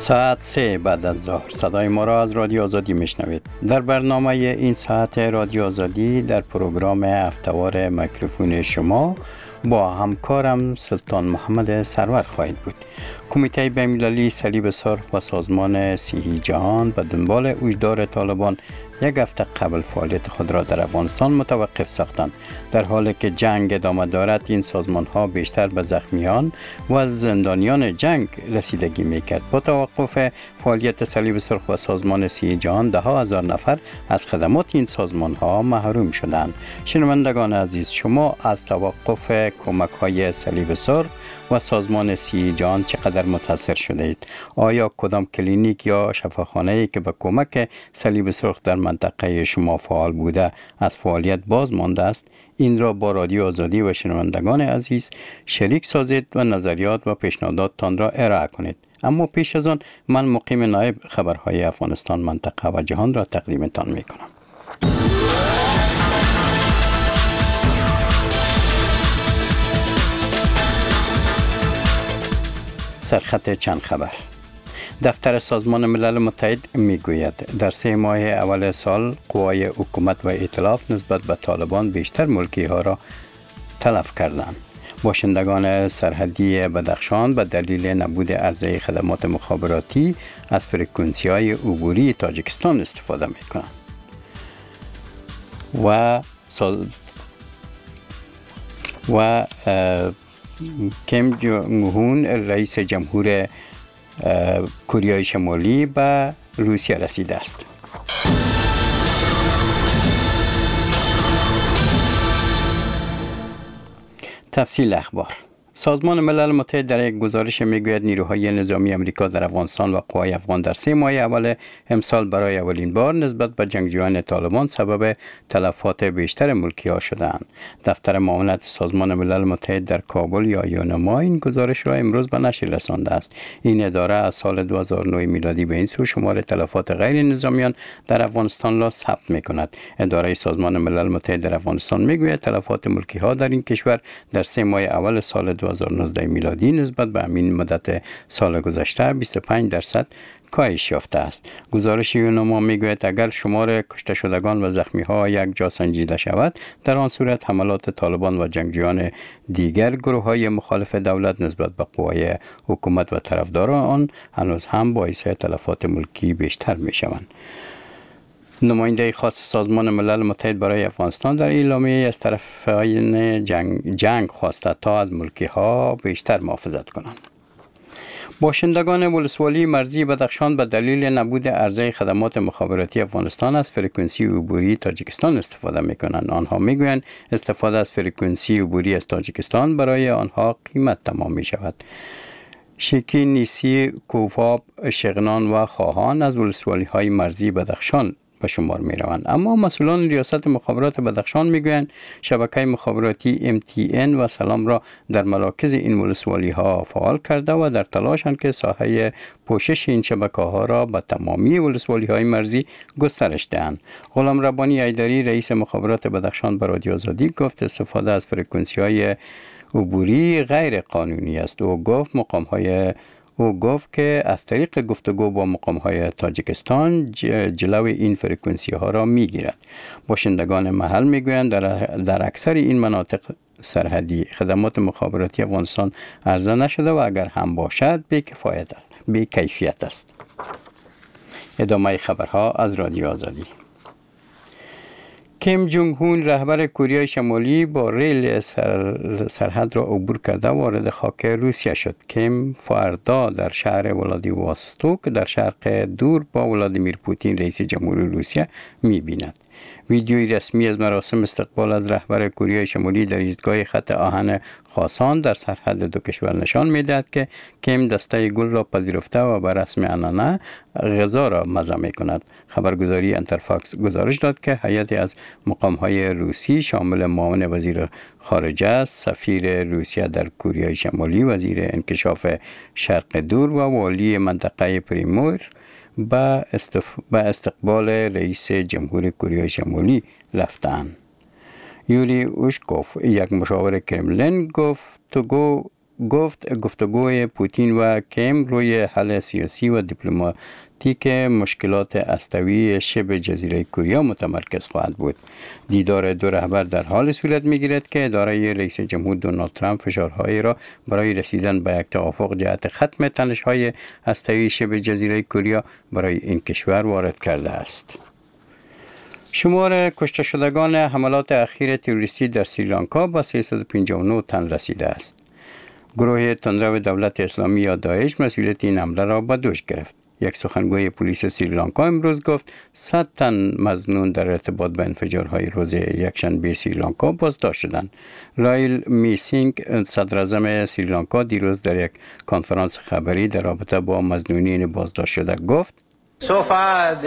ساعت 3 بعد از ظهر صدای ما را از رادیو آزادی میشنوید. در برنامه این ساعت رادیو آزادی در پروگرام هفته‌وار میکروفون شما با همکارم سلطان محمد سرور خواهید بود. کمیته بین‌المللی صلیب سرخ و سازمان صحی جهان به دنبال هشدار طالبان یک هفته قبل فعالیت خود را در افغانستان متوقف ساختند. در حالی که جنگ ادامه دارد، این سازمان ها بیشتر به زخمیان و زندانیان جنگ رسیدگی میکرد. با توقف فعالیت صلیب سرخ و سازمان صحی جهان، ده ها هزار نفر از خدمات این سازمان ها محروم شدند. شنوندگان عزیز، شما از توقف کمک های صلیب سرخ و سازمان صحی جهان چقدر متاثر شده اید؟ آیا کدام کلینیک یا شفاخانه‌ای که به کمک صلیب سرخ در منطقه شما فعال بوده از فعالیت باز مانده است؟ این را با رادیو آزادی و شنوندگان عزیز شریک سازید و نظریات و پیشنهاداتتان را ارائه کنید. اما پیش از آن من مقیم نایب خبرهای افغانستان، منطقه و جهان را تقدیمتان می کنم. سرخط چند خبر. دفتر سازمان ملل متحد میگوید در 3 ماه اول سال قوای حکومت و ائتلاف نسبت به طالبان بیشتر ملکی ها را تلف کردند. باشندگان سرحدی بدخشان به دلیل نبود عرضه خدمات مخابراتی از فرکانسی های عبوری تاجیکستان استفاده میکنند و کیم جونگ اون رئیس جمهور کره شمالی به روسیه رسیده است. تفصیل اخبار. سازمان ملل متحد در یک گزارش میگوید نیروهای نظامی امریکا در افغانستان و قوای افغان در 3 ماه اول امسال برای اولین بار نسبت به جنگجویان طالبان سبب تلفات بیشتر ملکی ها شدند. دفتر معاونت سازمان ملل متحد در کابل یا یونما این گزارش را امروز به نشر رسانده است. این اداره از سال 2009 میلادی به این سو شمار تلفات غیر نظامیان در افغانستان را ثبت میکند. اداره سازمان ملل متحد در افغانستان میگوید تلفات ملکی ها در این کشور در 3 ماه اول سال 2019 میلادی نسبت به همین مدت سال گذشته 25% کاهش یافته است. گزارش یونما میگوید اگر شمار کشته شدگان و زخمی ها یک جا سنجیده شود، در آن صورت حملات طالبان و جنگجویان دیگر گروه های مخالف دولت نسبت به قوای حکومت و طرفداران آن هنوز هم باعث تلفات ملکی بیشتر می شوند. نماینده خاص سازمان ملل متحد برای افغانستان در اعلامیه از طرفین جنگ خواسته تا از ملکی ها بیشتر محافظت کنند. باشندگان ولسوالی مرزی بدخشان به دلیل نبود عرضه خدمات مخابراتی افغانستان از فرکانسی عبوری تاجیکستان استفاده می‌کنند. آنها می‌گویند استفاده از فرکانسی عبوری از تاجیکستان برای آنها قیمت تمام می‌شود. شیکی نیسی، کوفاب، شغنان و خواهان از ولسوالی‌های مرزی بدخشان به شمار می روند. اما مسئولان ریاست مخابرات بدخشان می گویند شبکه مخابراتی MTN و سلام را در مراکز این ولسوالی ها فعال کرده و در تلاشند که ساحه پوشش این شبکه ها را به تمامی ولسوالی های مرزی گسترش دهند. غلام ربانی ایدری رئیس مخابرات بدخشان به رادیو آزادی گفت استفاده از فرکانسی های عبوری غیر قانونی است. او گفت که از طریق گفتگو با مقام‌های تاجیکستان جلو این فرکانسی ها را می‌گیرد. باشندگان محل می‌گویند در اکثر این مناطق سرحدی خدمات مخابراتی افغانستان عرضه نشده و اگر هم باشد بی کیفیت است. ادامه خبرها از رادیو آزادی. کیم جونگ اون رهبر کره شمالی با ریل سرحد را عبور کرده وارد خاک روسیه شد. کیم فردا در شهر ولادیواستوک در شرق دور با ولادیمیر پوتین رئیس جمهوری روسیه می‌بیند. ویدیوی رسمی از مراسم استقبال از رهبر کره شمالی در ایستگاه خط آهن خراسان در سرحد دو کشور نشان می‌دهد که کیم دسته گل را پذیرفته و به رسم عنعنه غذا را مزه می‌کند. خبرگزاری انترفاکس گزارش داد که هیئتی از مقام‌های روسی شامل معاون وزیر خارجه، سفیر روسیه در کره شمالی، وزیر انکشاف شرق دور و والی منطقه پریمور به استقبال رئیس جمهور کره شمالی رفتند. یوری اوشکوف یک مشاور کرملین گفت گفت گفتگوی پوتین و کیم روی حل سیاسی و دیپلماتیک مشکلات استوایی شبه جزیره کره متمرکز خواهد بود. دیدار دو رهبر در حال صورت می‌گیرد که اداره رئیس جمهور دونالد ترامپ فشارهایی را برای رسیدن به یک توافق جهت ختم تنش‌های استوایی شبه جزیره کره برای این کشور وارد کرده است. شمار کشته شدگان حملات اخیر تروریستی در سریلانکا به 359 تن رسیده است. گروه تندرو دولت اسلامی یا داعش مسئولیت این حمله را به دوش گرفت. یک سخنگوی پلیس سریلانکا امروز گفت 100 تن مظنون در ارتباط با انفجارهای روز یکشنبه سریلانکا بازداشت شدند. رایل میسینگ صدر اعظم سریلانکا دیروز در یک کنفرانس خبری در رابطه با مظنونین بازداشت شده گفت